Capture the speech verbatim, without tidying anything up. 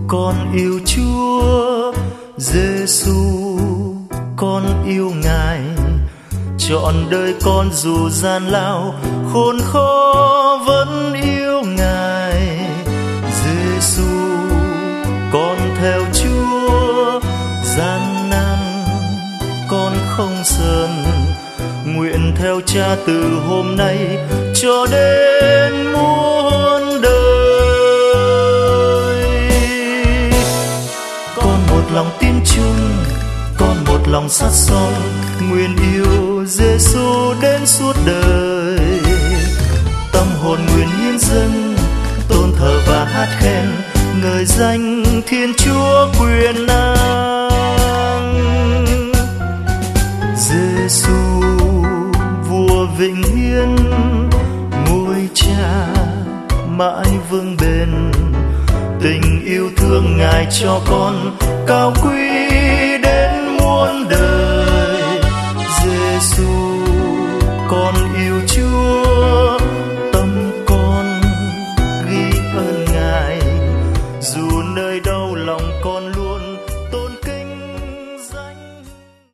con yêu Chúa Giêsu, con yêu Ngài. Trọn đời con dù gian lao khốn khó vẫn yêu Ngài. Giêsu, con theo Chúa gian nan con không sờn. Nguyện theo Cha từ hôm nay cho đến muôn đời. Con một lòng tin chung, con một lòng sát son, nguyện yêu Giêsu đến suốt đời. Tâm hồn nguyện hiến dâng, tôn thờ và hát khen, ngợi danh Thiên Chúa quyền năng. Giêsu vua vĩnh hiến, ngôi Cha mãi vững bền. Tình yêu thương Ngài cho con cao quý đến muôn đời. Giêsu, con yêu Chúa